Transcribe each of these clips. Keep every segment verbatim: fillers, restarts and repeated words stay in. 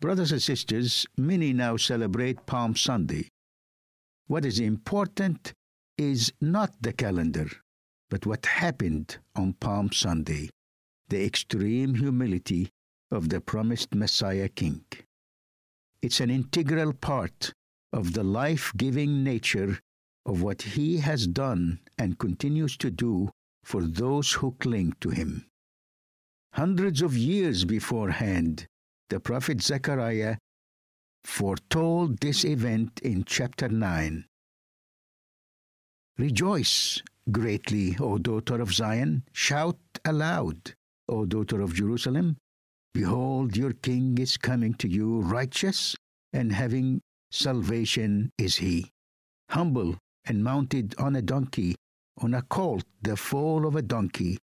Brothers and sisters, many now celebrate Palm Sunday. What is important is not the calendar, but what happened on Palm Sunday, the extreme humility of the promised Messiah King. It's an integral part of the life-giving nature of what he has done and continues to do for those who cling to him. Hundreds of years beforehand, the prophet Zechariah foretold this event in chapter nine. Rejoice greatly, O daughter of Zion. Shout aloud, O daughter of Jerusalem. Behold, your king is coming to you, righteous and having salvation is he. Humble and mounted on a donkey, on a colt, the foal of a donkey.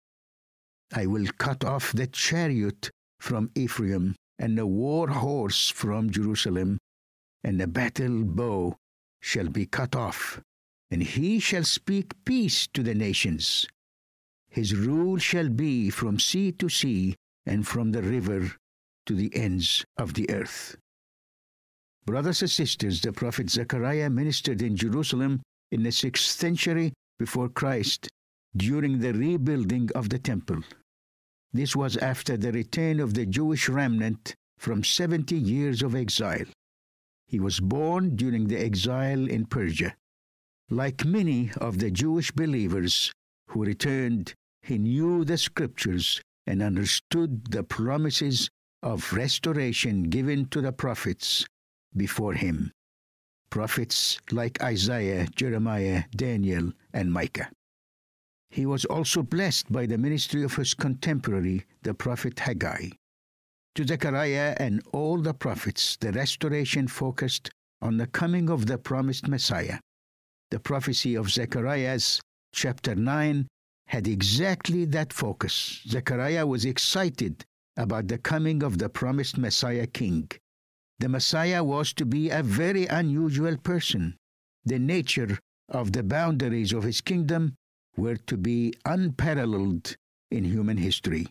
I will cut off the chariot from Ephraim, and the war horse from Jerusalem, and the battle bow shall be cut off, and he shall speak peace to the nations. His rule shall be from sea to sea, and from the river to the ends of the earth. Brothers and sisters, the prophet Zechariah ministered in Jerusalem in the sixth century before Christ during the rebuilding of the temple. This was after the return of the Jewish remnant from seventy years of exile. He was born during the exile in Persia. Like many of the Jewish believers who returned, he knew the scriptures and understood the promises of restoration given to the prophets before him. Prophets like Isaiah, Jeremiah, Daniel, and Micah. He was also blessed by the ministry of his contemporary, the prophet Haggai. To Zechariah and all the prophets, the restoration focused on the coming of the promised Messiah. The prophecy of Zechariah's chapter nine had exactly that focus. Zechariah was excited about the coming of the promised Messiah King. The Messiah was to be a very unusual person. The nature of the boundaries of his kingdom were to be unparalleled in human history.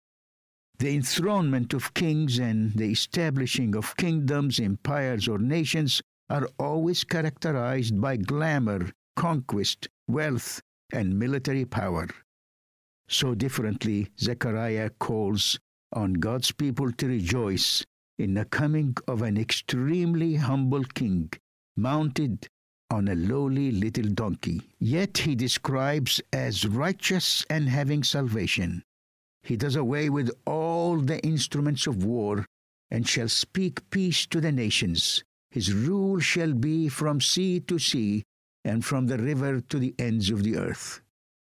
The enthronement of kings and the establishing of kingdoms, empires, or nations are always characterized by glamour, conquest, wealth, and military power. So differently, Zechariah calls on God's people to rejoice in the coming of an extremely humble king, mounted on a lowly little donkey. Yet he describes as righteous and having salvation. He does away with all the instruments of war and shall speak peace to the nations. His rule shall be from sea to sea and from the river to the ends of the earth.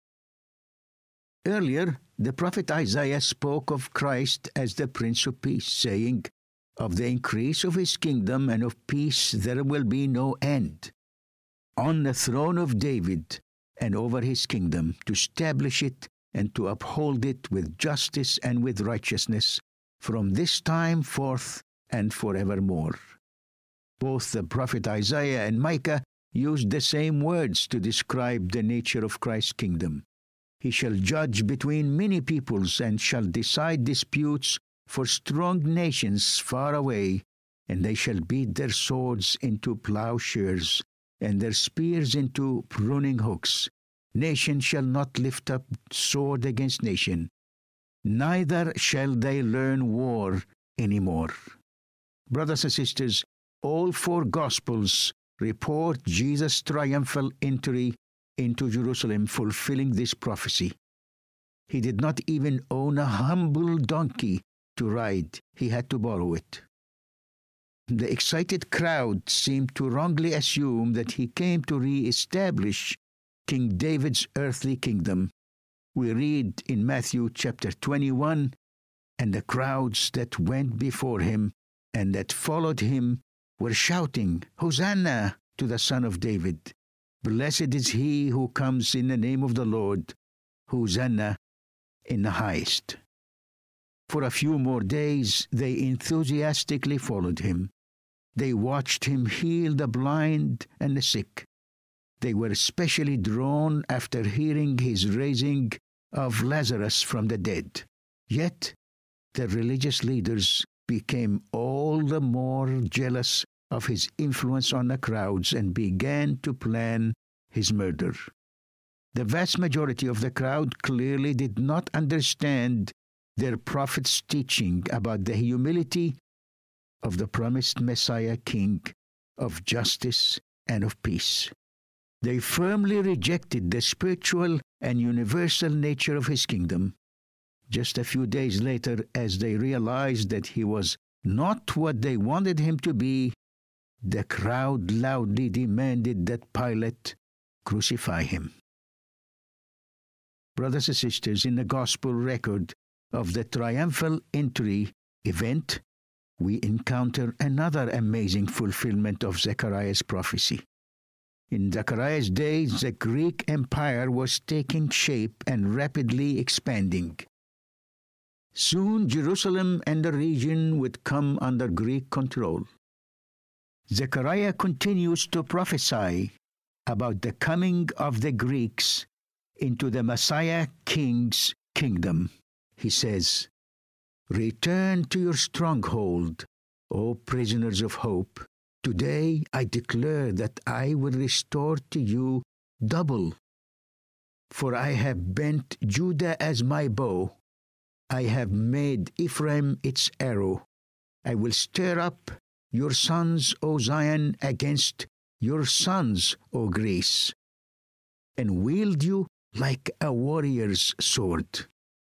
Earlier, the prophet Isaiah spoke of Christ as the Prince of Peace, saying, "Of the increase of his kingdom and of peace there will be no end, on the throne of David and over his kingdom, to establish it and to uphold it with justice and with righteousness from this time forth and forevermore." Both the prophet Isaiah and Micah used the same words to describe the nature of Christ's kingdom. He shall judge between many peoples and shall decide disputes for strong nations far away, and they shall beat their swords into plowshares and their spears into pruning hooks. Nation shall not lift up sword against nation, neither shall they learn war any more. Brothers and sisters, all four Gospels report Jesus' triumphal entry into Jerusalem, fulfilling this prophecy. He did not even own a humble donkey to ride. He had to borrow it. The excited crowd seemed to wrongly assume that he came to re-establish King David's earthly kingdom. We read in Matthew chapter twenty-one, "And the crowds that went before him and that followed him were shouting, 'Hosanna to the Son of David. Blessed is he who comes in the name of the Lord. Hosanna in the highest.'" For a few more days, they enthusiastically followed him. They watched him heal the blind and the sick. They were especially drawn after hearing his raising of Lazarus from the dead. Yet, the religious leaders became all the more jealous of his influence on the crowds and began to plan his murder. The vast majority of the crowd clearly did not understand their prophet's teaching about the humility of the promised Messiah King of justice and of peace. They firmly rejected the spiritual and universal nature of his kingdom. Just a few days later, as they realized that he was not what they wanted him to be, the crowd loudly demanded that Pilate crucify him. Brothers and sisters, in the gospel record of the triumphal entry event, we encounter another amazing fulfillment of Zechariah's prophecy. In Zechariah's days, the Greek Empire was taking shape and rapidly expanding. Soon, Jerusalem and the region would come under Greek control. Zechariah continues to prophesy about the coming of the Greeks into the Messiah King's kingdom. He says, "Return to your stronghold, O prisoners of hope. Today I declare that I will restore to you double. For I have bent Judah as my bow. I have made Ephraim its arrow. I will stir up your sons, O Zion, against your sons, O Greece, and wield you like a warrior's sword."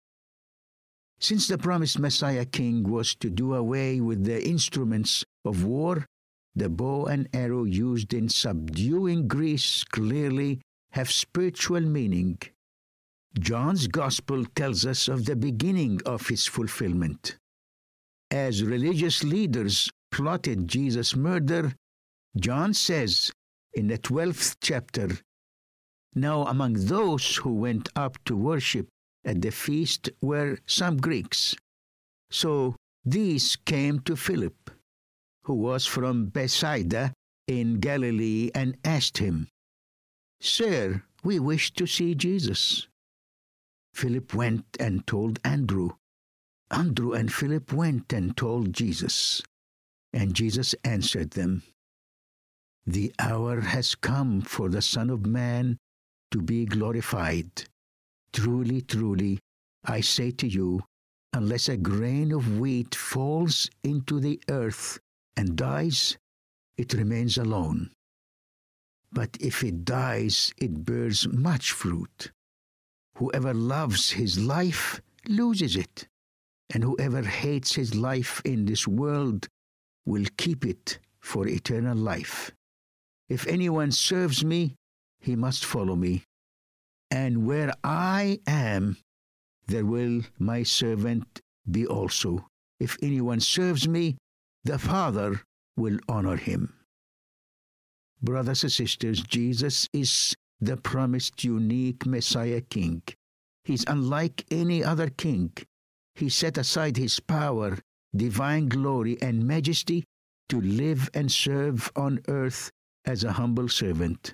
Since the promised Messiah King was to do away with the instruments of war, the bow and arrow used in subduing Greece clearly have spiritual meaning. John's Gospel tells us of the beginning of its fulfillment. As religious leaders plotted Jesus' murder, John says in the twelfth chapter, "Now among those who went up to worship at the feast were some Greeks. So these came to Philip, who was from Bethsaida in Galilee, and asked him, 'Sir, we wish to see Jesus.' Philip went and told Andrew. Andrew and Philip went and told Jesus. And Jesus answered them, 'The hour has come for the Son of Man to be glorified. Truly, truly, I say to you, unless a grain of wheat falls into the earth and dies, it remains alone. But if it dies, it bears much fruit. Whoever loves his life loses it, and whoever hates his life in this world will keep it for eternal life. If anyone serves me, he must follow me. And where I am, there will my servant be also. If anyone serves me, the Father will honor him." Brothers and sisters, Jesus is the promised unique Messiah King. He's unlike any other king. He set aside his power, divine glory, and majesty to live and serve on earth as a humble servant.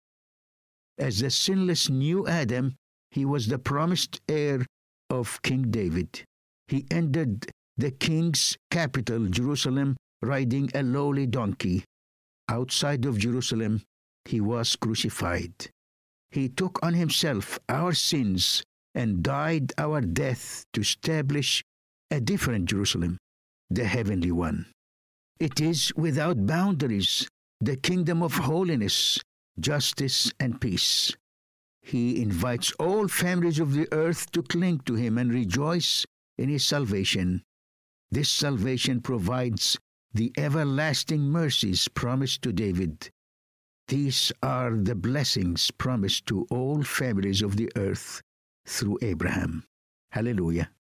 As the sinless new Adam, he was the promised heir of King David. He entered the king's capital, Jerusalem, riding a lowly donkey. Outside of Jerusalem, he was crucified. He took on himself our sins and died our death to establish a different Jerusalem, the heavenly one. It is without boundaries, the kingdom of holiness, justice, and peace. He invites all families of the earth to cling to him and rejoice in his salvation. This salvation provides the everlasting mercies promised to David. These are the blessings promised to all families of the earth through Abraham. Hallelujah.